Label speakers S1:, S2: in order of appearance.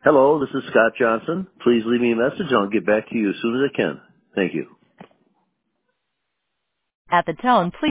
S1: Hello, this is Scott Johnson. Please leave me a message and I'll get back to you as soon as I can. Thank you.
S2: At the tone, please